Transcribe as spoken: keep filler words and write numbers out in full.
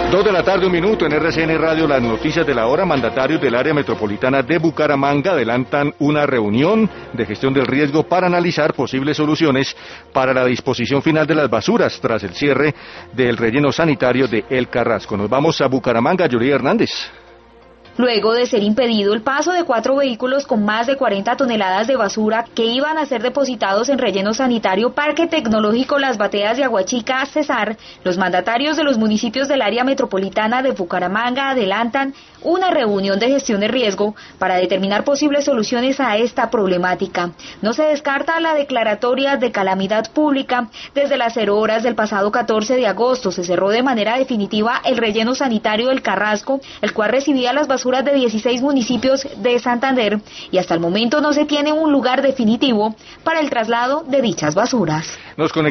Dos de la tarde, un minuto, en R C N Radio, las noticias de la hora. Mandatarios del área metropolitana de Bucaramanga adelantan una reunión de gestión del riesgo para analizar posibles soluciones para la disposición final de las basuras tras el cierre del relleno sanitario de El Carrasco. Nos vamos a Bucaramanga, Yuri Hernández. Luego de ser impedido el paso de cuatro vehículos con más de cuarenta toneladas de basura que iban a ser depositados en relleno sanitario Parque Tecnológico Las Bateas de Aguachica, Cesar, los mandatarios de los municipios del área metropolitana de Bucaramanga adelantan una reunión de gestión de riesgo para determinar posibles soluciones a esta problemática. No se descarta la declaratoria de calamidad pública. Desde las cero horas del pasado catorce de agosto se cerró de manera definitiva el relleno sanitario del Carrasco, el cual recibía las basuras de dieciséis municipios de Santander, y hasta el momento no se tiene un lugar definitivo para el traslado de dichas basuras. Nos